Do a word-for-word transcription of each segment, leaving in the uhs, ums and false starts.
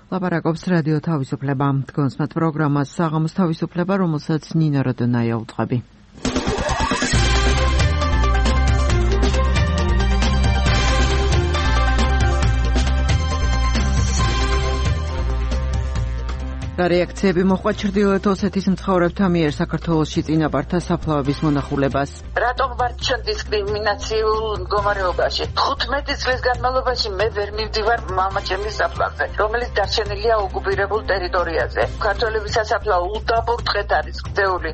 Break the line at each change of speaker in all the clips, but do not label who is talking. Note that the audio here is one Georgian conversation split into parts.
ლაპარაკობს რადიო თავისუფლება. თქვენს პროგრამას საღამოს თავისუფლება, რომელსაც ნინა როდონაია უძღვები. რეაქციები მოხდა ჩრდილოეთ ოსეთის მცხოვრებთა მიერ საქართველოში წინაპართა საფლავების მონახულებას.
რატომ ვარ ჩვენ დისკრიმინაციულ მდგომარეობაში? თხუთმეტი წლის განმავლობაში მე ვერ მივდივარ მამაჩემის საფლავზე, რომელიც დარჩენილია ოკუპირებულ ტერიტორიაზე. ქართველების სასაფლაო უდაბურ დღედ არის გრძეული.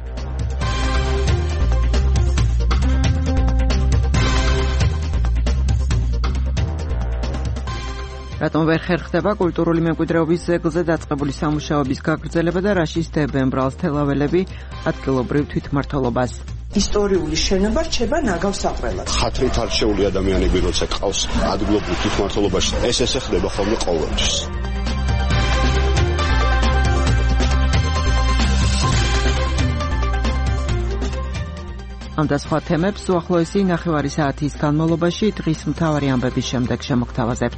რატომ ვერ ხერხდება კულტურული მემკვიდრეობის ძეგლზე დაწყებული სამუშაოების გაგრძელება და რა შისდებენ ბრალს თელაველები ადგილობრივ თვითმმართველობას?
ისტორიული შენობა რჩება ნაგავსაყრელად.
ხათრით არჩეული ადამიანები როცა ყავს ადგილობრივ თვითმმართველობაში, ეს ესე ხდება ხოლმე ყოველთვის. ამ და სხვა თემებს უახლოესი ნახევარი საათის განმავლობაში დღის მთავარი ამბების შემდეგ შემოგთავაზებთ.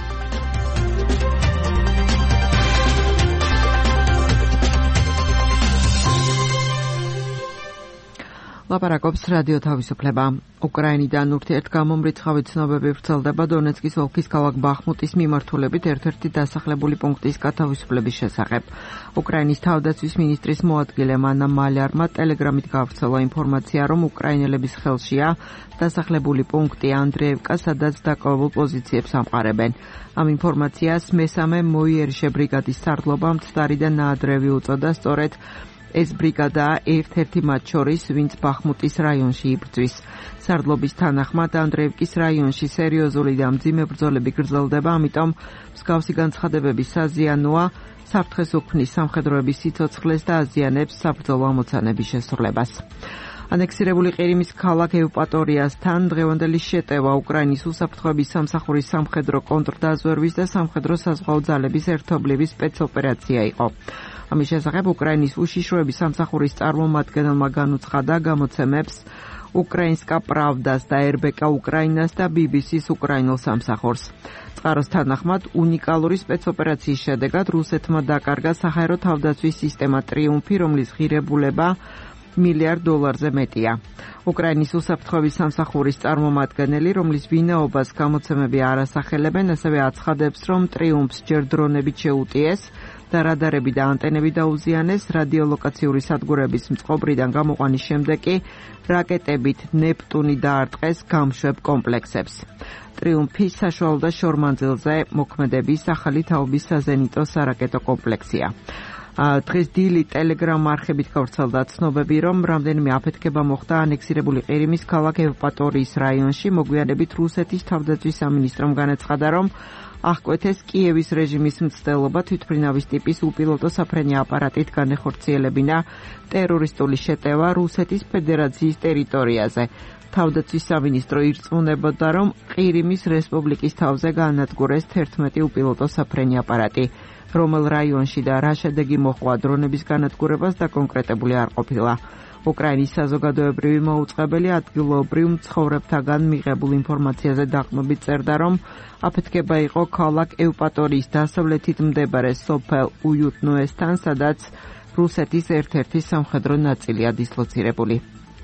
ლაპარაკობს რადიო თავისუფლება. უკრაინიდან ურთიერთგამომრიცხავი ცნობები ვრცელდება დონეცკის ოლქის ქალაქ ბახმუტის მიმართულებით ერთ-ერთი დასახლებული პუნქტის გათავისუფლების შესახებ. უკრაინის თავდაცვის მინისტრის მოადგილე მანა მალярმა ტელეგრამით გავრცელა ინფორმაცია, რომ უკრაინელების ხელშია დასახლებული პუნქტი ანდრეევკა, სადაც დაკავებულ პოზიციებს ამყარებენ. ამ ინფორმაციას მესამე მოიერიშე ბრიგადის სარდლობა მცდარი და ნაადრევი უწოდა, სწორედ ეს ბრიგადაა ერთ-ერთი მათ შორის, ვინც ბახმუტის რაიონში იბრძვის. სარდლობის თანახმად ანდრეევკის რაიონში სერიოზული და მძიმე ბრძოლები გრძელდება, ამიტომ მსგავსი განცხადებები საზიანოა საფრთხეს უქმნის სამხედროების სიცოცხლეს და აზიანებს საბრძოლო ამოცანების შესრულებას. ანექსირებული ყირიმის ქალაქ ევპატორიასთან დღევანდელი შეტევა უკრაინის უსაფრთხოების სამსახურის სამხედრო კონტრდაზვერვის და სამხედრო საზღვაო ძალების ერთობლივი სპეცოპერაცია იყო. ამის შესახებ უკრაინის უშიშროების სამსახურის წარმომადგენელმა განუცხადა გამოცემებს უკრაინსკა პრავდას და ერბეკა უკრაინას და ბი ბი სის უკრაინულ სამსახურს. წყაროს თანახმად უნიკალური სპეცოპერაციის შედეგად რუსეთმა დაკარგა საჰაერო თავდაცვის სისტემა ტრიუმფი, რომლის ღირებულება მილიარდ დოლარზე მეტია. უკრაინის უსაფრთხოების სამსახურის წარმომადგენელი, რომლის ვინაობას გამოცემები არ ასახელებენ, ასევე აცხადებს, რომ ტრიუმფს ჯერ დრონებით შეუტიეს და რადარები და ანტენები დაუზიანეს, რადიოლოკაციური სადგურების მწყობრიდან გამოყვანის შემდეგ კი რაკეტებით ნეპტუნი დაარტყეს გამშვებ კომპლექსებს. ტრიუმფი საშუალო და შორმანძილზე მოქმედების ახალი თაობის საზენიტო სარაკეტო კომპლექსია. დღეს დილით ტელეგრამ არხებით გავრცელდა ცნობები, რომ რამდენიმე აფეთქება მოხდა ანექსირებული ყირიმის ქალაქ ევპატორიის რაიონში. მოგვიანებით რუსეთის თავდაცვის სამინისტრომ განაცხადა, რომ აღკვეთეს კიევის რეჟიმის მცდელობა თვითმფრინავის ტიპის უპილოტო საფრენი აპარატით განეხორციელებინა ტერორისტული შეტევა რუსეთის ფედერაციის ტერიტორიაზე. თავდაცვის სამინისტრო ირწმუნებოდა, რომ ყირიმის რესპუბლიკის თავზე გაანადგურეს თერთმეტი უპილოტო საფრენი აპარატი. რომელ რაიონში და რა შედეგი მოჰყვა დრონების განადგურებას დაკონკრეტებული არ ყოფილა. უკრაინის საზოგადოებრივი მოუწყებელი ადგილობრივ მცხოვრებთაგან მიღებულ ინფორმაციაზე დაყრდნობით წერდა, რომ აფეთქება იყო ქალაქ ევპატორიის დასავლეთით მდებარე სოფელ უიუტნოესთან, სადაც რუსეთის ერთ-ერთი სამხედრო ნაწილია დისლოცირებული.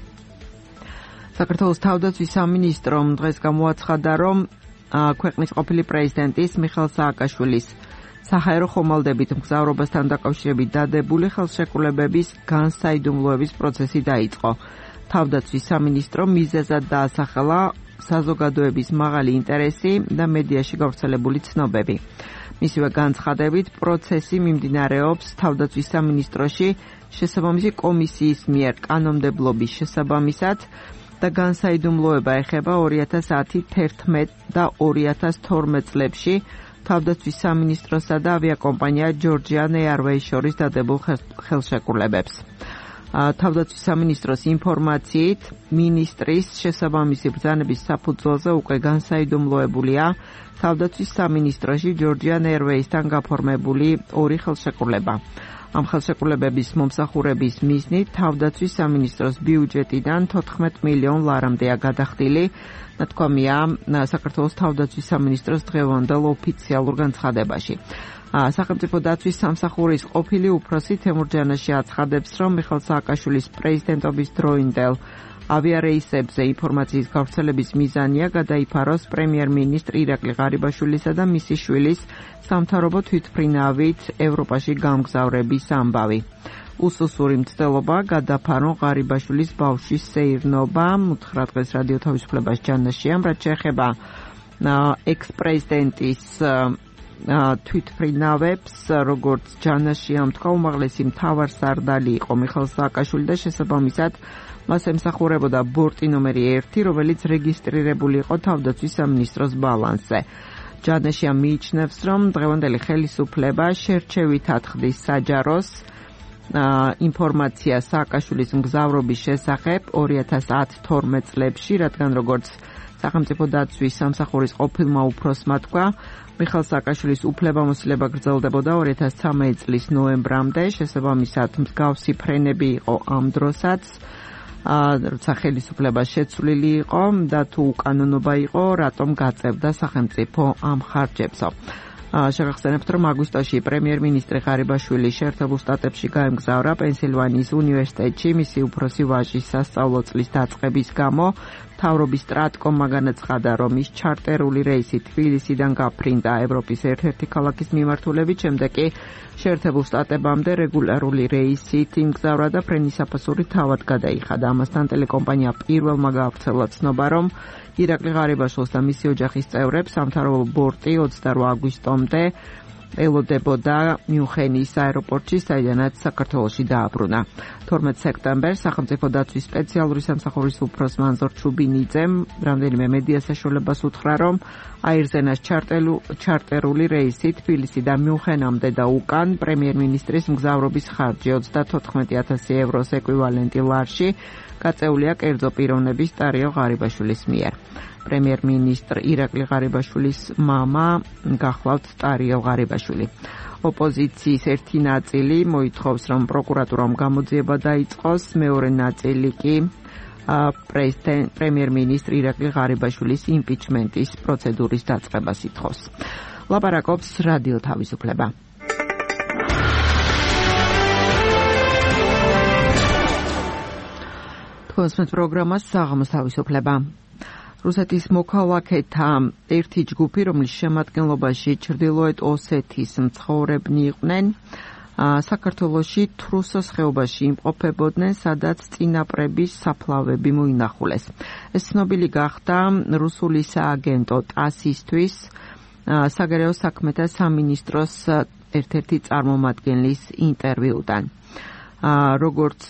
საქართველოს თავდაცვის სამინისტრომ დღეს გამოაცხადა, რომ ქვეყნის ყოფილი პრეზიდენტის მიხეილ სააკაშვილის საჰაერო ხომალდებით მგზავრობასთან დაკავშირებით დადებული ხელშეკრულებების განსაიდუმლოების პროცესი დაიწყო. თავდაცვის სამინისტრომ მიზეზად დაასახელა საზოგადოების მაღალი ინტერესი და მედიაში გავრცელებული ცნობები. მისივე განცხადებით, პროცესი მიმდინარეობს თავდაცვის სამინისტროში შესაბამისი კომისიის მიერ კანონმდებლობის შესაბამისად და განსაიდუმლოება ეხება ორი ათას ათი, თერთმეტი და ორი ათას თორმეტ წლებში თავდაცვის სამინისტროსა და ავიაკომპანია Georgian Airways შორის დადებულ ხელშეკრულებებს. თავდაცვის სამინისტროს ინფორმაციით, მინისტრის შესაბამისი ბრძანების საფუძველზე უკვე განსაიდუმლოებულია თავდაცვის სამინისტროში Georgian Airways-თან გაფორმებული ორი ხელშეკრულება. ამ ხელშეკრულებების მომსახურების მიზნით თავდაცვის სამინისტროს ბიუჯეტიდან თოთხმეტ მილიონ ლარამდეა გადახდილი. ნათქვამია საქართველოს თავდაცვის სამინისტროს დღევანდელ ოფიციალურ განცხადებაში.
სახელმწიფო დაცვის სამსახურის ყოფილი უფროსი თემურ ჯანაში აცხადებს, რომ მიხეილ სააკაშვილის პრეზიდენტობის დროინდელ ავიარეისებზე ინფორმაციის გავრცელების მიზანია გადაიფაროს პრემიერ-მინისტრ ირაკლი ღარიბაშვილისა და მისი შვილის სამთავრობო თვითმფრინავით ევროპაში გამგზავრების ამბავი. უსუსური მცდელობა გადაფარონ ღარიბაშვილის ბავშვის სეირნობა. უთხრა დღეს რადიო თავისუფლებას ჯანაშიამ, რაც შეეხება ექს-პრეზიდენტის თვითმფრინავებს, როგორც ჯანაშიამ თქვა, უმაღლესი მთავარსარდალი იყო მიხეილ სააკაშვილი და შესაბამისად მას ემსახურებოდა ბორტი ნომერი ერთი, რომელიც რეგისტრირებული იყო თავდაცვის სამინისტროს ბალანსზე. ჯანაშიამ მიიჩნევს, რომ დღევანდელი ხელისუფლება შერჩევით ათხდის საჯაროს ინფორმაცია სააკაშვილის მგზავრობის შესახებ ორი ათას თორმეტ წლებში, რადგან როგორც სახელმწიფო დაცვის სამსახურის ყოფილმა უფროსმა თქვა, მიხეილ სააკაშვილის უფლებამოსილება გრძელდებოდა ორი ათას ცხრამეტი წლის ნოემბრამდე, შესაბამისად მსგავსი ფრენები იყო ამ დროსაც, როცა ხელისუფლება შეცვლილი იყო და თუ უკანონობა იყო, რატომ გაწევდა სახელმწიფო ამ ხარჯებსო. შეგახსენებთ, რომ აგვისტოში პრემიერ-მინისტრი ღარიბაშვილი შეერთებულ შტატებში გაემგზავრა პენსილვანიის უნივერსიტეტში მისი უფროსი ვაჟის სასწავლო წლის დაწყების გამო. მთავრობის სტრატკომმა განაცხადა, რომ ის ჩარტერული რეისი თბილისიდან გაფრინდა ევროპის ერთ-ერთი ქალაქის მიმართულებით, შემდეგ კი შეერთებულ შტატებამდე რეგულარული რეისით იმგზავრა და ფრენის საფასური თავად გადაიხადა. ამასთან ტელეკომპანია პირველმა გაავრცელა ცნობა, რომ ირაკლი ღარიბაშვილს და მისი ოჯახის წევრებს სამთავრობო ბორტი ოცდაორი აგვისტომდე ელოდებოდა მიუნხენის აეროპორტში, საიდანაც საქართველოში დააბრუნა. თორმეტ სექტემბერს სახელმწიფო დაცვის სპეციალური სამსახურის უფროს მანზორ ჩუბინიძემ რამდენიმე მედია საშუალებას უთხრა, რომ აირზენას ჩარტერული რეისი თბილისიდან მიუნხენამდე და უკან პრემიერ-მინისტრის მგზავრობის ხარჯი ოცდათოთხმეტი ათასი ევროს ეკვივალენტი ლარში გაწეულია კერძო პიროვნების ტარიო ღარიბაშვილის მიერ. პრემიერ-მინისტრ ირაკლი ღარიბაშვილის მამა გახლავთ ტარიო ღარიბაშვილი. ოპოზიციის ერთი ნაწილი მოითხოვს, რომ პროკურატურამ გამოძიება დაიწყოს, მეორე ნაწილი კი პრემიერ-მინისტრ ირაკლი ღარიბაშვილის იმპიჩმენტის პროცედურის დაწყებას ითხოვს. ლაპარაკობს რადიო თავისუფლება. თქოს პროგრამას საღამოს თავისუფლება. რუსეთის მოქალაქეთა ერთი ჯგუფი, რომლის შემადგენლობაში ჩრდილოეთ ოსეთის მცხოვრებნი იყვნენ, საქართველოში თრუსოს ხეობაში იმყოფებოდნენ, სადაც წინაპრების საფლავები მოინახულეს. ეს ცნობილი გახდა რუსული სააგენტო ტასისთვის საგარეო საქმეთა სამინისტროს ერთ-ერთი წარმომადგენლის ინტერვიუდან. როგორც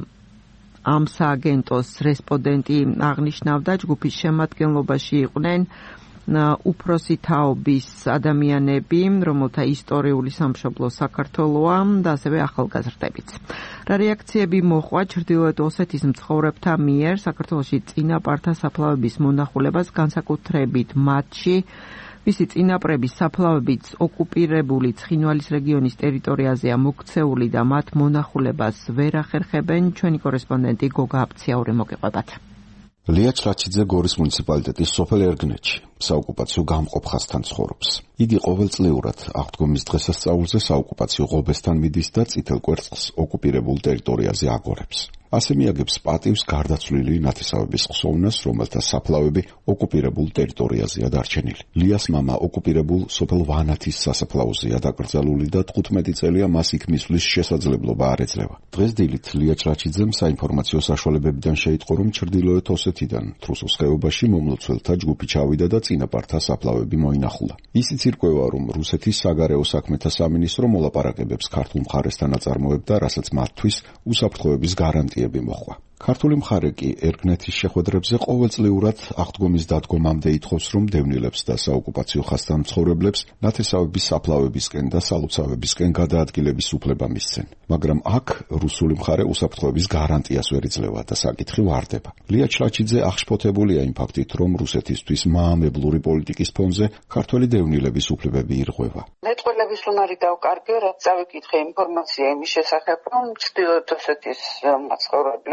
ამ სააგენტოს რესპონდენტი აღნიშნავდა, ჯგუფის შემადგენლობაში იყვნენ უფროსი თაობის ადამიანები, რომელთა ისტორიული სამშობლო საქართველოა და ასევე ახალგაზრდებიც. რა რეაქციები მოჰყვა ჩრდილოეთ ოსეთის მცხოვრებთა მიერ საქართველოში წინაპართა საფლავების მონახულებას, განსაკუთრებით მათში მისი წინაპრების საფლავებიც ოკუპირებული ცხინვალის რეგიონის ტერიტორიაზეა მოქცეული და მათ მონახულებას ვერ ახერხებენ. ჩვენი კორესპონდენტი გოგა აფციაური მოგეყვებათ.
ლია ჩრაჩიძე გორის მუნიციპალიტეტის სოფელ ერგნეთში საოკუპაციო გამყოფ ხაზთან ცხოვრობს. იგი ყოველწლიურად აღდგომის დღესასწაულზე საოკუპაციო ღობესთან მიდის და წითელ კვერცხს ოკუპირებულ ტერიტორიაზე აგორებს. ასე მიაგებს პატივს გარდაცვლილი ნათესავების ხსოვნას, რომელთა საფლავები ოკუპირებულ ტერიტორიაზეა დარჩენილი. ლიას მამა ოკუპირებულ სოფელ ვანათის სასაფლაოზეა დაკრძალული და თხუთმეტი წელია მას იქ მისვლის შესაძლებლობა არ ეძლევა. დღეს დილით ლია ჩრაჩიძემ საინფორმაციო საშუალებებიდან შეიტყო, რომ ჩრდილოეთ ოსეთიდან თრუსოს ხეობაში მომლოცველთა ჯგუფი ჩავიდა და წინაპართა საფლავები მოინახულა. ისიც ირკვევა, რომ რუსეთის საგარეო საქმეთა სამინისტრო მოლაპარაკებებს ქართულ მხარესთან აწარმოებდა, რასაც მათთვის უსაფრთხოების გარანტია მოხვა. ქართული მხარე კი ერგნეთის შეხვედრებზე ყოველწლიურად აღდგომის დადგომამდე ითხოვს, რომ დევნილებს და საოკუპაციო ხაზთან მცხოვრებლებს ნათესავების საფლავებისკენ და სალოცავებისკენ გადაადგილების უფლება მისცენ. მაგრამ აქ რუსული მხარე უსაფრთხოების გარანტიას ვერ იძლევა და საკითხი ვარდება. ლია ჩრაჩიძე აღშფოთებულია იმ ფაქტით, რომ რუსეთისთვის მაამებლური პოლიტიკის ფონზე ქართველი დევნილების უფლებები ირღვევა.
მეტყველების უნარი დავკარგე, რაც წავიკითხე ინფორმაცია იმის შესახებ, რომ ჩრდილოეთ ოსეთის მაცხოვრებლებს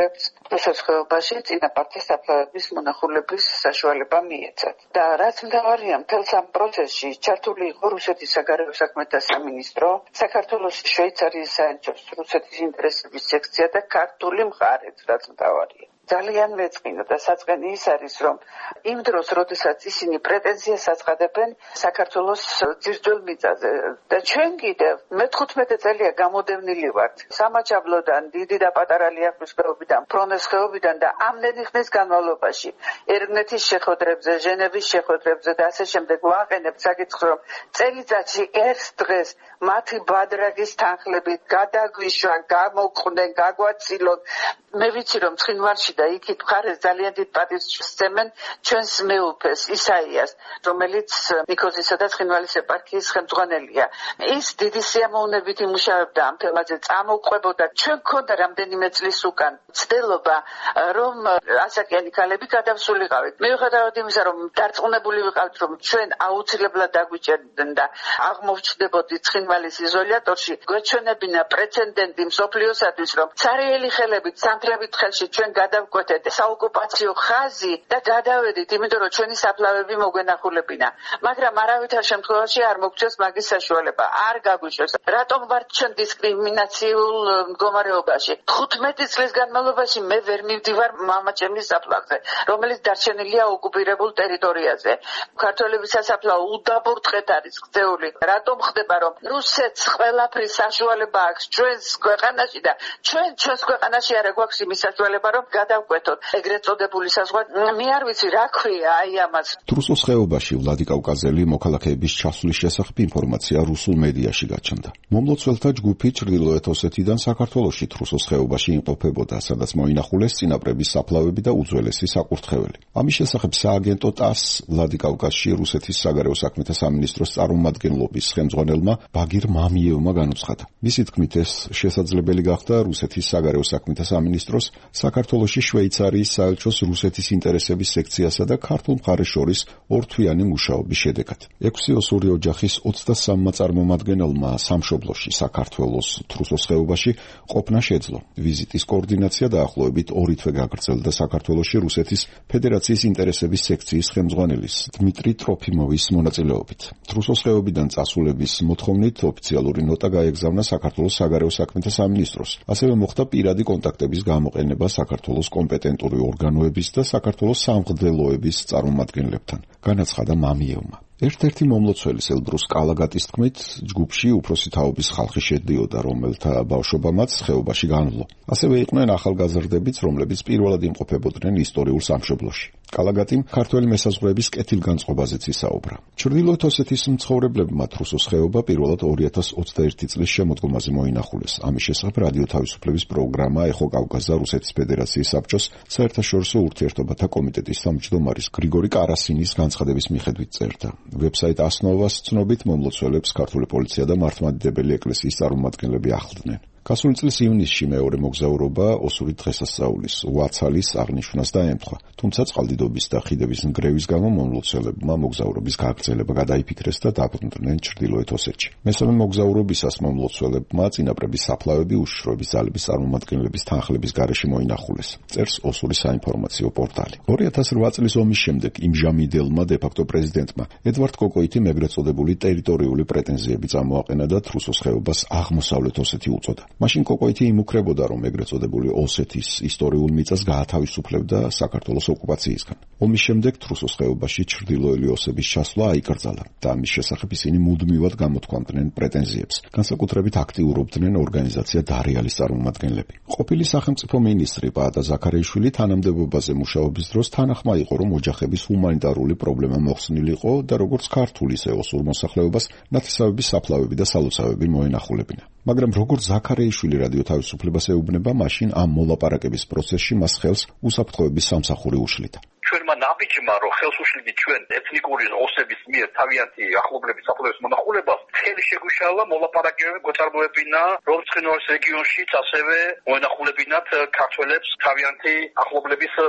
რუსეთის ხეობაში წინაპართა საფლავების მონახულების საშუალება მიეცათ. და რაც მთავარია, მთელს ამ პროცესში ჩართული იყო რუსეთის საგარეო საქმეთა სამინისტრო, საქართველოს შვეიცარიის საელჩოს რუსეთის ინტერესების სექცია და ქართული მხარეც, რაც მთავარია. ძალიან მეწყინა და საწყენი ის არის, რომ იმ დროს, როდესაც ისინი პრეტენზიას აცხადებენ საქართველოს ძირძველ მიწაზე და ჩვენ კიდევ მეთხუთმეტე წელია გამოდევნილი ვართ სამაჩაბლოდან, დიდი და პატარა ლიახვის ხეობიდან, ფრონეს ხეობიდან და ამდენი ხნის განმავლობაში ერგნეთის შეხვედრებზე, ჟენევის შეხვედრებზე და ასე შემდეგ ვაყენებთ საკითხს, რომ წელიწადში ერთ დღეს მათი ბადრაგის თანხლებით გადაგვიშვა, გამოყვნენ, გაგვაცილონ. მე ვიცი, რომ ცხინვალში და იქით მხარეს ძალიან დიდ პატივს სცემენ ჩვენს მეუფეს ისაიას, რომელიც ნიქოზისა და ცხინვალის ეპარქიის ხელმძღვანელია. ის დიდი სიამოვნებით იმუშავებდა ამ თემაზე, წამოყვებოდა. ჩვენ გქონდა რამდენიმე წლის უკან ცდილობა, რომ ასაკიანი ქალები გადავსულიყავით. მიუხედავად იმისა, რომ დარწმუნებული ვიყავთ, რომ ჩვენ აუცილებლად დაგვიჭერდნენ და აღმოჩნდებოდით ცხინვალის იზოლატორში, გვეჩვენებინა პრეცედენტი მსოფლიოსათვის, რომ ცარიელი ხელებით, სანთლებით ხელში ჩვენ გადავკვეთეთ საოკუპაციო ხაზი და გადავედით, იმიტომ რომ ჩვენი საფლავები მოგვენახულებინა. მაგრამ არავითარ შემთხვევაში არ მოგწევს მაგის საშუალება, არ გაგვიშვეს. რატომ ვართ ჩვენ დისკრიმინაციულ მდგომარეობაში? თხუთმეტი წლის განმავლობაში მე ვერ მივდივარ მამაჩემის საფლავზე, რომელიც დარჩენილია ოკუპირებულ ტერიტორიაზე. ქართველების სასაფლაო უდაბურტყეთ არის ქცეული. რატომ ხდება, რომ რუსეთს ყველაფრის საშუალება აქვს ჩვენს ქვეყანაში და ჩვენ ჩვენს ქვეყანაში არ გვაქვს იმის საშუალება, რომ გადავკვეთოთ ეგრეთ წოდებული საზღვარი. მე არ ვიცი რა ქვია აი ამას.
თრუსოს ხეობაში ვლადიკავკაზელი მოქალაქეების ჩასვლის შესახებ ინფორმაცია რუსულ მედიაში გაჩნდა. მომლოცველთა ჯგუფი ჩრდილოეთ ოსეთიდან საქართველოში თრუსოს ხეობაში იმყოფებოდა, სადაც მოინახულეს წინაპრების საფლავები და უძველესი საკურთხეველი. ამის შესახებ სააგენტო ტას ვლადიკავკაზში რუსეთის საგარეო საქმეთა სამინისტროს წარმომადგენლობის ხელმძღვანელმა ბაგირ მამიევმა განუცხადა. მისი თქმით, ეს შესაძლებელი გახდა რუსეთის საგარეო საქმეთა სამინისტროს საქართველოში შვეიცარიის საელჩოს რუსეთის ინტერესების სექციასა და ქართულ მხარეს შორის ორთვიანი მუშაობის შედეგად. ექვსი ოსური ოჯახის ოცდასამმა წარმომადგენელმა სამშობლოში საქართველოს თრუსოს ხეობაში ყოფნა შეძლო. ვიზიტის კოორდინაცია დაახლოებით ორი თვე გაგრძელდა საქართველოში რუსეთის ფედერაციის ინტერესების სექციის ხელმძღვანელის დმიტრი ტროფიმოვის მონაწილეობით. თრუსოს ხეობიდან წასულების მოთხოვნით ოფიციალური ნოტა გაეგზავნა საქართველოს საგარეო საქმეთა სამინისტროს. ასევე მოხდა პირადი კონტაქტების გამოყენება საქართველოს კომპეტენტური ორგანოების და საქართველოს სამღვდელოების წარმომადგენლებთან, განაცხადა მამიევმა. ერთ-ერთი მომლოცველის ელდრუს კალაგატის თქმით, ჯგუფში უფროსი თაობის ხალხი შედიოდა, რომელთა ბავშვობამაც ხეობაში განვლო. ასევე იყვნენ ახალგაზრდებიც, რომლებიც პირველად იმყოფებოდნენ ისტორიულ სამშობლოში. კალაგატიმ ქართველი მესაზღვრეების კეთილგანწყობაზეც ისაუბრა. ჩრდილოეთ ოსეთის მცხოვრებლებმა თრუსოს ხეობა პირველად ორი ათას ოცდაერთი წლის შემოდგომაზე მოინახულეს. ამის შესახებ რადიო თავისუფლების პროგრამა ეხო კავკაზა რუსეთის ფედერაციის საბჭოს საერთაშორისო ურთიერთობათა კომიტეტის თავმჯდომარის გრიგორი კარასინის განცხადების მიხედვით წერდა. ვებსაიტ ასნოვას ცნობით მომლოცველებს ქართული პოლიცია და მართლმადიდებელი ეკლესიის წარმომადგენლები ახლდნენ. გასული წლის ივნისში მეორე მოგზაურობა ოსური დღესასწაულის ვაცალის აღნიშვნას დაემთხვა, თუმცა წყალდიდობის და ხიდების ნგრევის გამო მომლოცველებმა მოგზაურობის გაგრძელება გადაიფიქრეს და დაბრუნდნენ ჩრდილოეთ ოსეთში. მესამე მოგზაურობისას მომლოცველებმა წინაპრების საფლავები უშიშროების ძალების წარმომადგენლების თანხლების გარეშე მოინახულეს, წერს ოსური საინფორმაციო პორტალი. ორი ათას რვა წლის ომის შემდეგ იმჟამიდელმა დე-ფაქტო პრეზიდენტმა ედვარდ კოკოიტიმ ეგრეთ წოდებული ტერიტორიული პრეტენზიები წამოაყენა და თრუსოს ხეობას აღმოსავლეთ ოსეთი უწოდა. მაშინ კოკოიტი იმუქრებოდა, რომ ეგრეთ წოდებული ოსეთის ისტორიულ მიწას გაათავისუფლებდა საქართველოს ოკუპაციისგან. ომის შემდეგ თრუსოს ხეობაში ჩრდილოელი ოსების ჩასვლა აიკრძალა და ამის შესახებ ისინი მუდმივად გამოთქვამდნენ პრეტენზიებს. განსაკუთრებით აქტიურობდნენ ორგანიზაცია დარიალის წარმომადგენლები. ყოფილი სახელმწიფო მინისტრი პაატა ზაქარეიშვილი თანამდებობაზე მუშაობის დროს თანახმა იყო, რომ ოჯახების ჰუმანიტარული პრობლემა მოხსნილიყო და როგორც ქართული, ისე ოსურ მოსახლეობას ნათესავების საფლავები და სალოცავები მოენახულებინა. მაგრამ როგორც ზაქარეიშვილი რადიო თავისუფლებას ეუბნება, მაშინ ამ მოლაპარაკების პროცესში მას ხელს უსაფრთხოების სამსახური უშლიდა.
ჩვენმა ნაბიჯმა, რომ ხელს უშლიდით ჩვენ ეთნიკური ოსების მიერ თავიანთი ახლობლების საფლავების მონახულებას, ხელი შეგვიშალა მოლაპარაკებები გვეწარმოებინა, რომ ცხინვალის რეგიონშიც ასევე მოენახულებინათ ქართველებს თავიანთი ახლობლების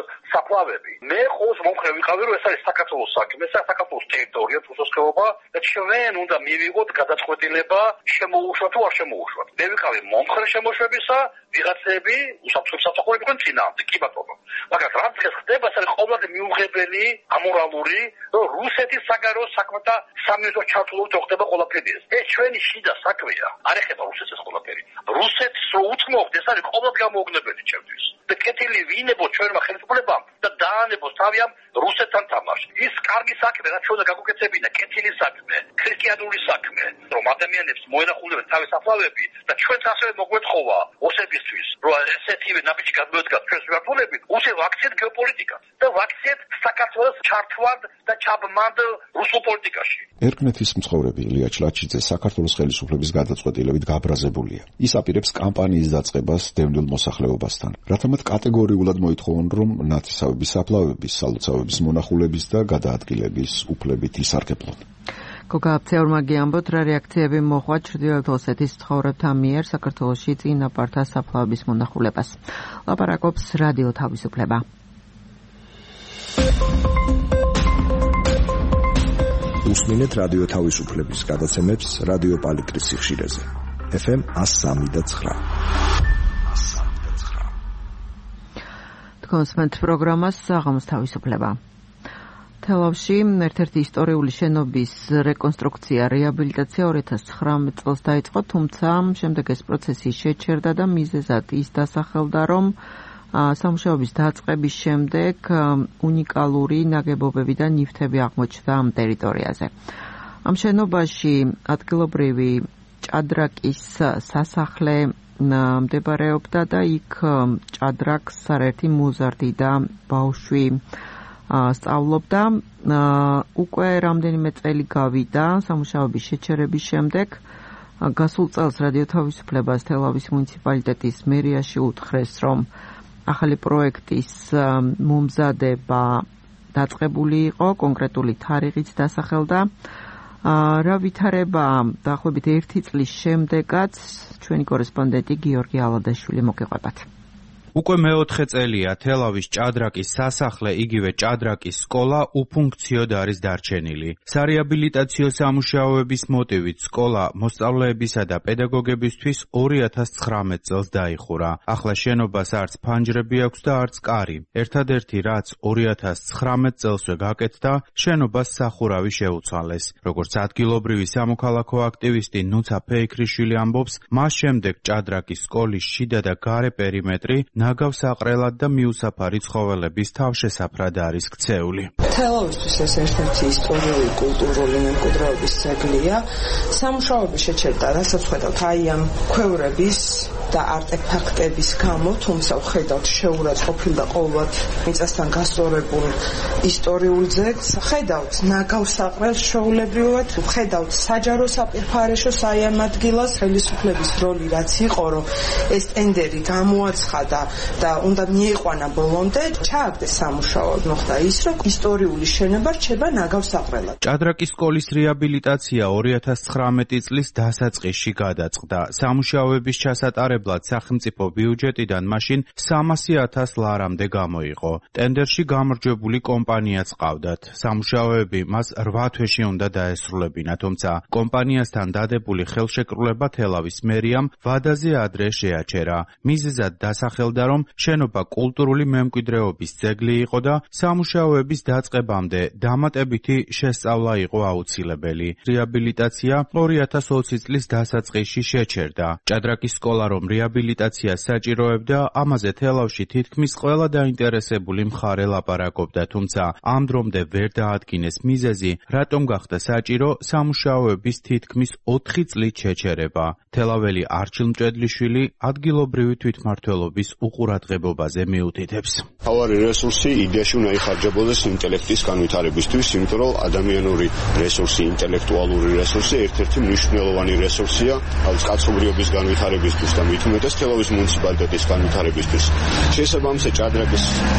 საფლავები. მე ყოველს მომხრე ვიყავი, რომ ეს არის საქართველოს საქმე, საქართველოს ტერიტორია, თვითოსხეობა და ჩვენ უნდა მივიღოთ გადაწყვეტილება შემოუშვათ თუ არ შემოუშვათ. მე ვიყავი მომხრე შემოშვებისა, ვიღაცები უსაფრთხო საფრთხეები იყვნენ წინააღმდეგ, კი ბატონო. მაგრამ რაც დღეს ხდება, ეს არის ყოველდღე მიუღებელი, ამორალური, რომ რუსეთის საგარეო საქმეთა სამინისტრო ჩართულობით ხდება ყველაფერი ეს. ეს ჩვენი შიდა საქმეა. არ ეხება რუსეთს ეს ყველაფერი. რუსეთს რო უთმობთ, ეს არის ყოველდღე გამოუგნებელი ჩემთვის. და კეთილი ვინებოთ ჩვენმა ხელისუფლებამ და დაანებოს თავი ამ რუსეთთან თამაში. ის კარგი საქმე, რაც ჩვენ გაგუკეთებინა, კეთილი საქმე, ქრისტიანული საქმე, რომ ადამიანებს მოენახულებენ თავის საფლავები და ჩვენც ასევე მოგვეთხოვა ოსებისთვის, რომ ესეთივე ნაბიჯი გადმოედგათ ჩვენს მიმართულებით, უშე ვაქციეთ გეოპოლიტიკას და ვაქციეთ საქართველოს ჩართვად და ჩაბმად რუსულ პოლიტიკაში.
ერკნეთის მცხოვრები ილია ჩლაჩიძე საქართველოს ხელისუფლების გადაწყვეტილებით გაბრაზებულია. ის აპირებს კამპანიის დაწყებას დევნილ მოსახლეობასთან, რათა მათ კატეგორიულად მოითხოვონ, რომ ნათესავების საფლავების, სალოცავების მონახულების და გადაადგილების უფლებით ისარგებლონ.
გოგა აფცეურმა გიამბოთ, რა რეაქციები მოხდა ჩრდილოეთ ოსეთის მცხოვრებთა მიერ საქართველოში წინაპართა საფლავების მონახულებას. ლაპარაკობს რადიო თავისუფლება.
უსმინეთ რადიო თავისუფლების გადაცემებს რადიო პალიტრის სიხშირეზე. ეფ ემ one oh three point nine.
თქვენს პროგრამას საღამოს თავისუფლება. თელავში ერთ-ერთი ისტორიული შენობის რეკონსტრუქცია, რეაბილიტაცია ორი ათას ცხრამეტ წელს დაიწყო, თუმცა შემდეგ ეს პროცესი შეჩერდა და მიზეზად ის დასახელდა, რომ სამუშაოების დაწყების შემდეგ უნიკალური ნაგებობები და ნივთები აღმოჩნდა ამ ტერიტორიაზე. ამ შენობაში ადგილობრივი ჭადრაკის სასახლე მდებარეობდა და იქ ჭადრაკს არაერთი მოზარდი და ბავშვი სწავლობდა. უკვე რამდენიმე წელი გავიდა სამუშაოების შეჩერების შემდეგ. გასულ წელს რადიო თავისუფლებას თელავის მუნიციპალიტეტის მერიაში უთხრეს, რომ ახალი პროექტის მომზადება დაწყებული იყო, კონკრეტული თარიღიც დასახელდა. რა ვითარება დაახლოებით ერთი წლის შემდეგაც ჩვენი კორესპონდენტი გიორგი ალადაშვილი მოგეყვებათ.
უკვე მეოთხე წელია თელავის ჭადრაკის სასახლე, იგივე ჭადრაკის სკოლა უფუნქციოდ არის დარჩენილი. სარეაბილიტაციო სამუშაოების მოტივით სკოლა მოსწავლეებისა და პედაგოგებისთვის ორი ათას ცხრამეტ წელს დაიხურა. ახლა შენობას არც ფანჯრები აქვს და არც კარი. ერთადერთი რაც ორი ათას ცხრამეტ წელსვე გაკეთდა, შენობას სახურავი შეუცვალეს. როგორც ადგილობრივი სამოქალაქო აქტივისტი ნუცა ფეიქრიშვილი ამბობს, მას შემდეგ ჭადრაკის სკოლის შიდა და გარე პერიმეტრი ნაგავსაყრელად და მიუსაფარი ცხოველების თავშესაფრად არის ქცეული.
თელავისთვის ეს ერთ-ერთი ისტორიული კულტურული მემკვიდრეობის ძეგლია. სამუშაოები შეჩერდა, რასაც ხედავთ აი ამ ქვევრების და არტეფაქტების გამო, თუმცა ხედავთ შეურაცხყოფილ და ყოველად მიწასთან გასწორებულ ისტორიულ ძეგლს. ხედავთ ნაგავსაყრელს ჩვეულებრივად, ხედავთ საჯარო საპირფარეშოს აი ამ ადგილას. ხელისუფლების როლი რაც იყო, რომ ეს ტენდერი გამოაცხადა და უნდა მიიყვანა ბოლომდე, ჩააგდეს სამუშაოდ, მოხდა ის, რომ ისტორიული შენობა რჩება ნაგავსაყრელად.
ჭადრაკის სკოლის რეაბილიტაცია ორი ათას ცხრამეტი წლის დასაწყისში გადაწყდა. სამუშაოების ჩასატარებლად სახელმწიფო ბიუჯეტიდან მაშინ სამასი ათას ლარამდე გამოიყო. ტენდერში გამარჯვებული კომპანიაც ყავდათ. სამუშაოები მას რვა თვეში უნდა დაესრულებინა, თუმცა კომპანიასთან დადებული ხელშეკრულება თელავის მერიამ ვადაზე ადრე შეაჩერა. მიზეზად დასახელდა, რომ შენობა კულტურული მემკვიდრეობის ძეგლი იყო და სამუშაოების დაწყებამდე დამატებითი შესწავლა იყო აუცილებელი. რეაბილიტაცია ორი ათას ოცი წლის დასაწყისში შეჩერდა. ჭადრაკის სკოლა რომ რეაბილიტაციას საჭიროებდა, ამაზე თელავში თითქმის ყველა დაინტერესებული მხარე ლაპარაკობდა, თუმცა ამ დრომდე ვერ დაადგინეს მიზეზი, რატომ გახდა საჭირო სამუშაოების თითქმის ოთხი წლით შეჩერება. თელაველი არჩილ მჭედლიშვილი ადგილობრივი თვითმმართველობის უყურადღებობაზე მიუთითებს.
თავარი რესურსი იდეაში უნდა იხარჯებოდეს ინტელექტის განვითარებისთვის, იმიტომ რომ ადამიანური რესურსი, ინტელექტუალური რესურსი ერთ-ერთი მნიშვნელოვანი რესურსია თავის კაცობრიობის განვითარებისთვის და მით უმეტეს თელავის მუნიციპალიტეტის განვითარებისთვის. შესაბამისად ჭადრაკის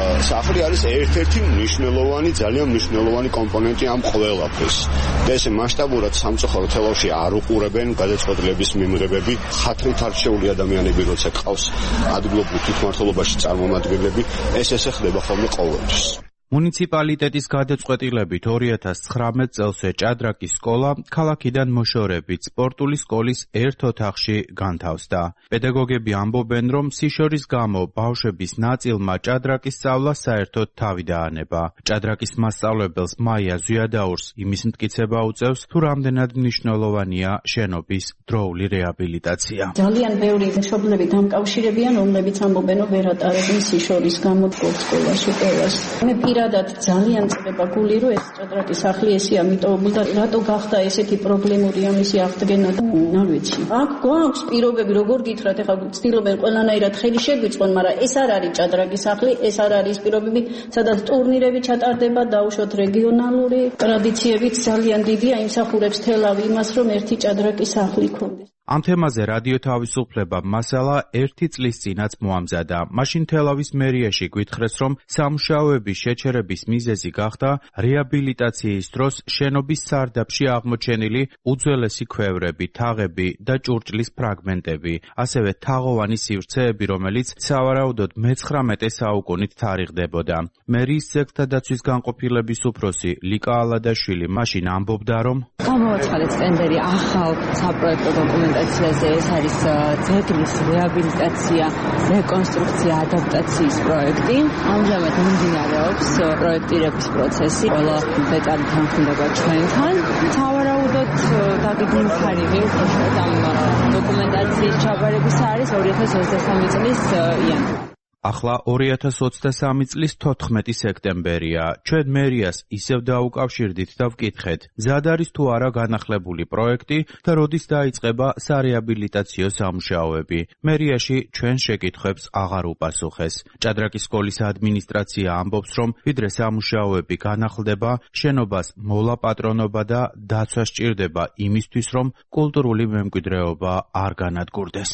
სახლი არის ერთ-ერთი მნიშვნელოვანი, ძალიან მნიშვნელოვანი კომპონენტი ამ ყველაფრის. და ესე მასშტაბურად სამწუხაროდ თელავში არ უყურებენ გადაწყვეტილების მიმღებები, ხათრით არჩეული ადამიანები, როცა ყავს ადგილობრივ თვითმმართველობაში წარმომადგენლები, ეს ესე ხდება ხოლმე ყოველთვის.
მუნიციპალიტეტის გადაწყვეტილებით ორი ათას ცხრამეტ წელს ჭადრაკის სკოლა ქალაქიდან მოშორებით სპორტული სკოლის ერთ ოთახში განთავსდა. პედაგოგები ამბობენ, რომ სიშორის გამო ბავშვების ნაწილმა ჭადრაკის სწავლა საერთოდ თავი დაანება. ჭადრაკის მასწავლებელს მაია ზვიადაურს იმის მტკიცება უწევს, თუ რამდენად მნიშვნელოვანია შენობის დროული რეაბილიტაცია.
ძალიან ბევრი მშობლები დამკავშირებიან, რომლებიც ამბობენ, რომ ვერ ატარებენ სიშორის გამო სკოლაში ყველას. მე პირადად ძალიან წდება გული, რომ ეს ჭადრაკის სახლი ესე ამიტომ და რატო გახდა ესეთი პრობლემური ამისი აღდგენა და არ ვიცი. აქ გვაქვს პირობები, როგორ გითხრათ, ეხლა ვცდილობენ ყველანაირად ხელი შეგვიწყონ, მაგრამ ეს არ არის ჭადრაკის სახლი, ეს არ არის პირობები, სადაც ტურნირები ჩატარდება, დაუშვათ რეგიონალური ტრადიციებიც ძალიან დიდია, იმსახურებს თელავი იმას, რომ ერთი ჭადრაკის სახლი ქონდეს.
ამ თემაზე რადიო თავისუფლება მასალა ერთი წლის წინაც მოამზადა. მაშინ თელავის მერიაში გვითხრეს, რომ სამუშაოების შეჩერების მიზეზი გახდა რეაბილიტაციის დროს შენობის სარდაფში აღმოჩენილი უძველესი ქვევრები, თაღები და ჭურჭლის ფრაგმენტები, ასევე თაღოვანი სივრცეები, რომელიც სავარაუდოდ მეცხრამეტე საუკუნით თარიღდებოდა. მერიის ძეგლთა დაცვის განყოფილების უფროსი ლიკა ალადაშვილი მაშინ ამბობდა, რომ
გამოაცხადეთ ტენდერი ახალ საპროექტო დოკუმენტაციაზე, ეს არის ძეგლის რეაბილიტაცია, რეკონსტრუქცია, ადაპტაციის პროექტი. ამჟამად მიმდინარეობს პროექტირების პროცესი, ყველა დეტალი თანხმდება ჩვენთან. სავარაუდოდ დაგიდნენ ხარივი უბრალოდ ამ დოკუმენტაციის ჩაბარების არის ორი ათას ოცდასამი წლის იანვარი.
ახლა ორი ათას ოცდასამი წლის თოთხმეტი სექტემბერია. ჩვენ მერიას ისევ დაუკავშირდით და ვკითხეთ, მზად არის თუ არა განახლებული პროექტი და როდის დაიწყება სარეაბილიტაციო სამუშაოები. მერიაში ჩვენ შეკითხვებს აღარ უპასუხეს. ჭადრაკის სკოლის ადმინისტრაცია ამბობს, რომ ვიდრე სამუშაოები განახლდება, შენობას მოლაპატრონობა და დაცვა სჭირდება იმისთვის, რომ კულტურული მემკვიდრეობა არ განადგურდეს.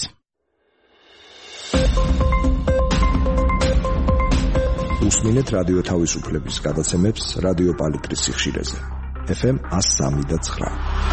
უსმინეთ რადიო თავისუფლების გადაცემებს რადიო პალიტრის სიხშირეზე. ეფ ემ one oh three და nine.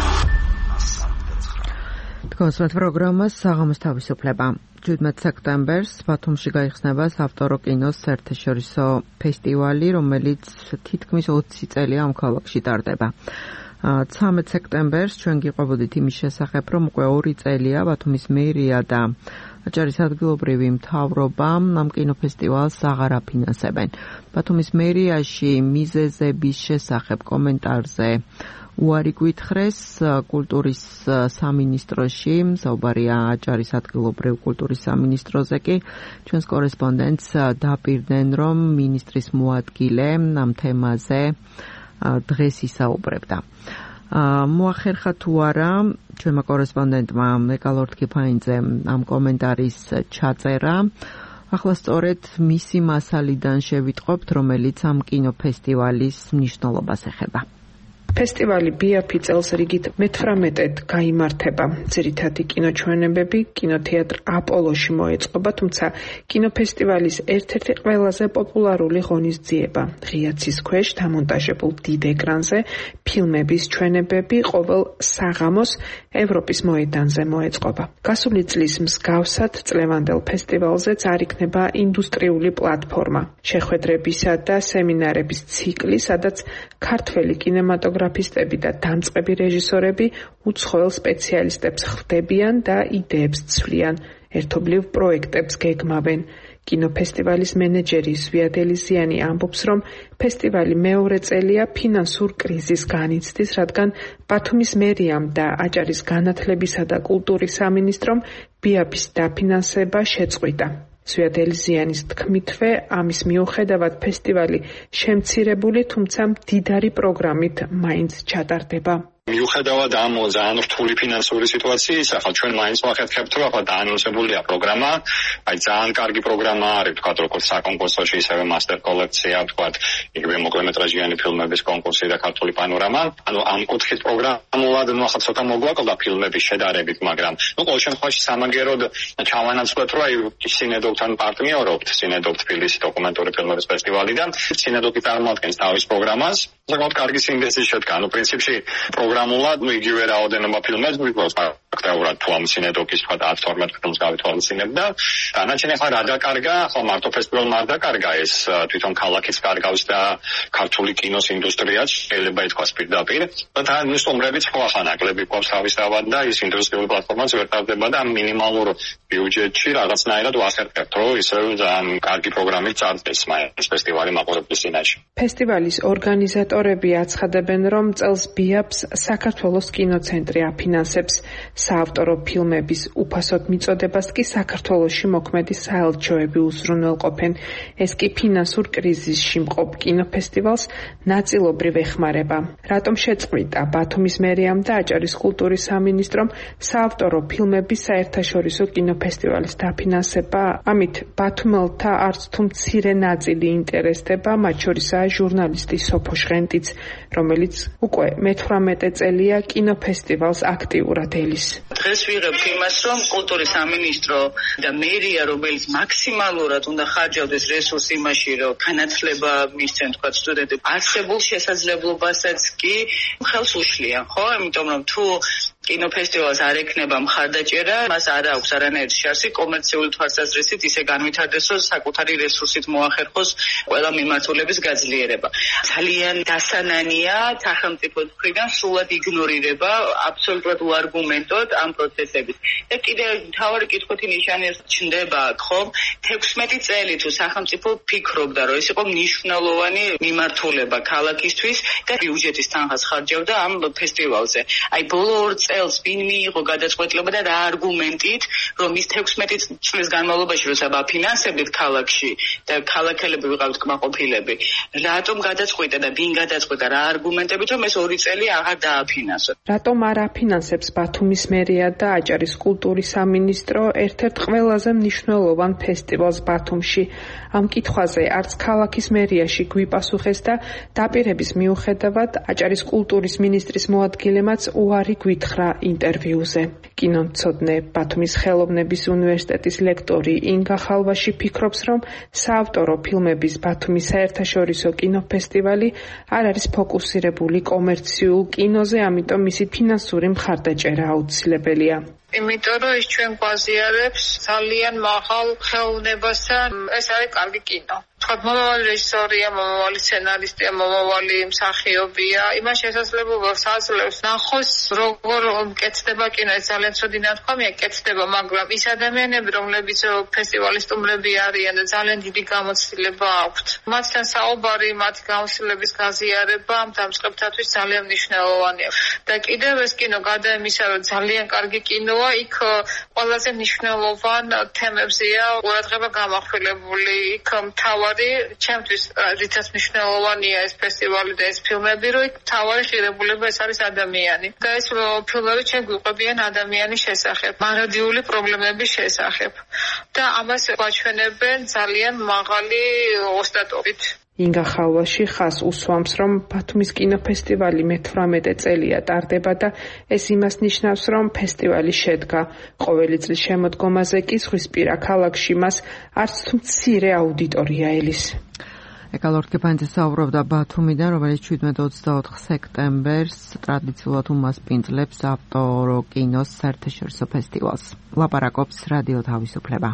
თქვენს პროგრამას საღამოს თავისუფლება. შვიდმეტ სექტემბერს ბათუმში გაიხსნება საავტორო კინოს საერთაშორისო ფესტივალი, რომელიც თითქმის ოცი წელია ამ ქალაქში ტარდება. ცამეტ სექტემბერს ჩვენ გიყვებოდით იმის შესახებ, რომ უკვე ორი წელია ბათუმის მერია და აჭარის ადგილობრივი მთავრობა ამ კინოფესტივალს აღარ აფინანსებენ. ბათუმის მერიაში მიზეზების შესახებ კომენტარზე უარი გვითხრეს კულტურის სამინისტროში, საუბარია აჭარის ადგილობრივ კულტურის სამინისტროზე კი ჩვენს კორესპონდენტს დაპირდნენ, რომ მინისტრის მოადგილე ამ თემაზე დღეს ისაუბრებდა. მოახერხა თუ არა ჩვენმა კორესპონდენტმა მეკალორდ კიფაინძე ამ კომენტარის ჩაწერა. ახლა სწორედ მისი მასალიდან შევიტყობთ, რომელიც ამ კინოფესტივალის მნიშვნელობას ეხება.
ფესტივალი ბიაფი წელს რიგით მეთვრამეტედ გაიმართება. ძირითადი კინოჩვენებები კინოთეატრ აპოლოში მოეწყობა, თუმცა კინოფესტივალის ერთ-ერთი ყველაზე პოპულარული ღონისძიება, ღიაცის ქვეშ დამონტაჟებულ დიდ ეკრანზე ფილმების ჩვენებები ყოველ საღამოს ევროპის მოედანზე მოეწყობა. გასული წლის მსგავსად წლევანდელ ფესტივალზეც არ იქნება ინდუსტრიული პლატფორმა, შეხვედრებისა და სემინარების ციკლი, სადაც ქართველი კინემატოგრაფისტები და დამწყები რეჟისორები უცხოელ სპეციალისტებს ხვდებიან და იდეებს ცვლიან, ერთობლივ პროექტებს გეგმავენ. კინოფესტივალის მენეჯერი ზვიად ელიზიანი ამბობს, რომ ფესტივალი მეორე წელია ფინანსურ კრიზისს განიცდის, რადგან ბათუმის მერიამ და აჭარის განათლებისა და კულტურის სამინისტრომ ბიაფის დაფინანსება შეწყვიტა. ზვიად ელიზიანის თქმითვე, ამის მიუხედავად ფესტივალი შემცირებული, თუმცა მდიდარი პროგრამით მაინც ჩატარდება.
მიუხედავად ამ ძალიან რთული ფინანსური სიტუაციის, ახლა ჩვენ მაინც ვახერხებთ, რომ ახლა დაანონსებულია პროგრამა, აი ძალიან კარგი პროგრამა არის, თქვა როგორც საკონკურსოში, ისევე მასტერ კოლექცია, თქვა იგივე მოკლემეტრაჟიანი ფილმების კონკურსი და ქართული პანორამა. ანუ ამ კუთხით პროგრამულად ნუ ახლა ცოტა მოგვაკლდა ფილმების შედარებით, მაგრამ ნუ ყოველ შემთხვევაში სამაგეროდ ჩავანაცვლეთ, რომ აი სინედოქთან პარტნიორობთ, სინედოქ თბილისის დოკუმენტური ფილმების ფესტივალიდან, სინედოქი წარმოადგენს თავის პროგრამას, საკმაოდ კარგი სინდეზი შედგა. ნუ პრინციპში პროგრამულად ნუ იგივე რაოდენობა ფილმებს გვიგვაქვს ფაქტობრივად თუ ამ სინედოქის თქვა ათი თორმეტ ფილმს გავითვალისწინებ და დანარჩენი ახლა რა დაკარგა, ახლა მარტო ფესტივალმა არ დაკარგა ეს თვითონ ქალაქიც კარგავს და ქართული კინოს ინდუსტრიაც შეიძლება ითქვას პირდაპირ და თან სტუმრებიც ხო ახლა ნაკლები გვაქვს თავისთავად და ის ინდუსტრიული პლატფორმაც ვერ ტარდება და მინიმალურ ბიუჯეტში რაღაცნაირად ვახერხებთ, რომ ისევ ძალიან კარგი პროგრამით წარდგეს ეს ფესტივალი მაყურებლის წინაშე.
ფესტივალის ორგანიზატორები აცხადებენ, რომ წელს ბიაპს საქართველოს კინოცენტრი აფინანსებს. საავტორო ფილმების უფასოდ მიწოდებას კი საქართველოში მოქმედი საელჩოები უზრუნველყოფენ. ეს კი ფინანსურ კრიზისში მყოფ კინოფესტივალს ნაწილობრივ ეხმარება. რატომ შეწყვიტა ბათუმის მერიამ და აჭარის კულტურის სამინისტრომ საავტორო ფილმების საერთაშორისო კინოფესტივალის დაფინანსება? ამით ბათუმელთა არც თუ მცირე ნაწილი ინტერესდება, მათ შორისაა ჟურნალისტი სოფო ჟღენტიც, რომელიც უკვე მეთვრამეტე წელია კინოფესტივალს აქტიურად ელის.
დღეს ვიღებთ იმას, რომ კულტურის სამინისტრო და მერია, რომელიც მაქსიმალურად უნდა ხარჯავდეს რესურს იმაში, რომ განათლება მისცენ თქვა სტუდენტებს, არსებულ შესაძლებლობასაც კი ხელს უშლიან, ხო? იმიტომ რომ თუ კინოფესტივალს არ ექნება მხარდაჭერა, მას არ აქვს არანაირი შანსი კომერციული თვალსაზრისით ისე განვითარდეს, რომ საკუთარი რესურსით მოახერხოს ყველა მიმართულების გაძლიერება. ძალიან დასანანია სახელმწიფოს მხრიდან სრულად იგნორირება აბსოლუტურად უარგუმენტოდ ამ პროცესების. და კიდევ მთავარი კითხვითი ნიშანი ჩნდება, ხომ? თექვსმეტი წელი თუ სახელმწიფო ფიქრობდა, რომ ეს იყო მნიშვნელოვანი მიმართულება ქალაქისთვის და ბიუჯეტის თანხას ხარჯავდა ამ ფესტივალზე. აი ბოლო ორ წელს ვინ მიიღო გადაწყვეტილება და რა არგუმენტით, რომ ის თექვსმეტი წლის განმავლობაში როცა ვაფინანსებდით ქალაქში და ქალაქელები ვიყავით კმაყოფილები, რატომ გადაწყვიტა და ვინ გადაწყვიტა რა არგუმენტებით, რომ ეს ორი წელი აღარ დააფინანსოთ?
რატომ არ აფინანსებს ბათუმის მერია და აჭარის კულტურის სამინისტრო ერთ-ერთ ყველაზე მნიშვნელოვან ფესტივალს ბათუმში? ამ კითხვაზე არც ქალაქის მერიაში გვიპასუხეს და დაპირების მიუხედავად აჭარის კულტურის მინისტრის მოადგილემაც უარი გვითხრა ინტერვიუზე. კინომცოდნე ბათუმის ხელოვნების უნივერსიტეტის ლექტორი ინგა ხალვაში ფიქრობს, რომ საავტორო ფილმების ბათუმის საერთაშორისო კინოფესტივალი არ არის ფოკუსირებული კომერციულ კინოზე, ამიტომ მისი ფინანსური მხარდაჭერა აუცილებელია.
იმიტომ რომ ის ჩვენ გვაზიარებს ძალიან მაღალ ხელოვნებასთან, ეს არის კარგი კინო. თქვა მომავალი რეჟისორია, მომავალი სცენარისტია, მომავალი მსახიობია, იმას შესაძლებლობას აძლევს ნახოს როგორ მკეთდება კინო. ეს ძალიან ცუდი ნათქვამია, კეთდება, მაგრამ ის ადამიანები, რომლებიც ფესტივალის სტუმრები არიან და ძალიან დიდი გამოცდილება აქვთ, მათთან საუბარი, მათი გამოცდილების გაზიარება ამ დამწყებთათვის ძალიან მნიშვნელოვანია. და კიდევ ეს კინო გარდა იმისა, რომ ძალიან კარგი კინოა, იქ ყველაზე მნიშვნელოვან თემებზეა ყურადღება გამახვილებული. იქ მთავარი ჩემთვის რითაც მნიშვნელოვანია ეს ფესტივალი და ეს ფილმები, რომ იქ მთავარი ღირებულება ეს არის ადამიანი. და ეს ფილმები ჩვენ გვიყვებიან ადამიანის შესახებ, მარადიული პრობლემების შესახებ. და ამას გვაჩვენებენ ძალიან მაღალი ოსტატობით.
ინგა ხალვაში ხას უსვამს, რომ ბათუმის კინოფესტივალი მეთვრამეტე წელია ტარდება და ეს იმას ნიშნავს, რომ ფესტივალი შედგა. ყოველი წლის შემოდგომაზე კი ზღვისპირა ქალაქში მას არც თუ მცირე აუდიტორია ელის.
ეკალორ კეპანძე საუბრობდა ბათუმიდან, რომელიც შვიდმეტ ოცდაოთხ სექტემბერს ტრადიციულად უმასპინძლებს ავტორო კინოს საერთაშორისო ფესტივალს. ლაპარაკობს რადიო თავისუფლება.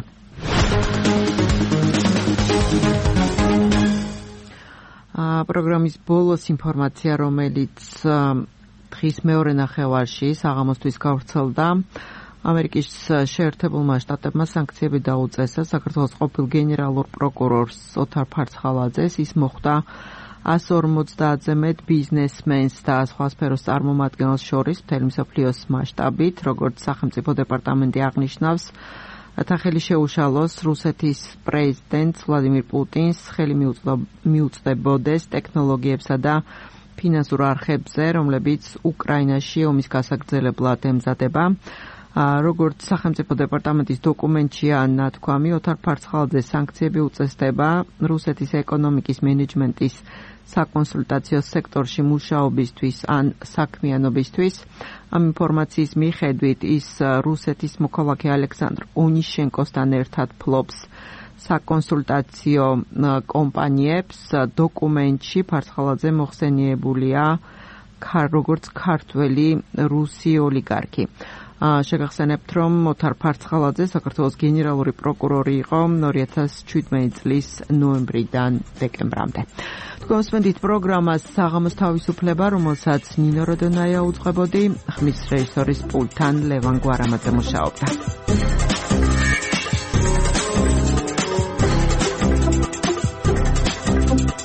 პროგრამის ბოლოს ინფორმაცია, რომელიც დღის მეორე ნახევარში საღამოსთვის გავრცელდა, ამერიკის შეერთებულმა შტატებმა სანქციები დაუწესა საქართველოს ყოფილ გენერალურ პროკურორს ოთარ ფარცხალაძეს. ის მოხვდა εκατს ორმოცდაათზე მეტ ბიზნესმენს და სხვა სფეროს წარმომადგენელს შორის მთელი მსოფლიოს მასშტაბით, როგორც სახელმწიფო დეპარტამენტი აღნიშნავს, რათა ხელი შეუშალოს რუსეთის პრეზიდენტს ვლადიმირ პუტინს, ხელი მიუწდებოდეს ტექნოლოგიებსა და ფინანსურ არხებზე, რომლებიც უკრაინაში ომის გასაგრძელებლად ემზადება. როგორც სახელმწიფო დეპარტამენტის დოკუმენტშია ნათქვამი, ოთარ ფარცხალაძე სანქციები უწესდება რუსეთის ეკონომიკის მენეჯმენტის საკონსულტაციო სექტორში მუშაობისთვის ან საქმიანობისთვის. ამ ინფორმაციის მიხედვით ის რუსეთის მოქალაქე ალექსანდრ ონიშენკოსთან ერთად ფლობს საკონსულტაციო კომპანიებს. დოკუმენტში ფარცხალაძე მოხსენიებულია როგორც ქართველი რუსი ოლიგარქი. შეგახსენებთ, რომ ოთარ ფარცხალაძე საქართველოს გენერალური პროკურორი იყო ორი ათას შვიდმეტი წლის ნოემბრიდან დეკემბრამდე. თქვენ მოსმენთ პროგრამას საღამოს თავისუფლება, რომელსაც ნინო როდონაია უძღვებოდი, ხმის რეჟისორის პულტთან ლევან გვარამაძე მუშაობდა.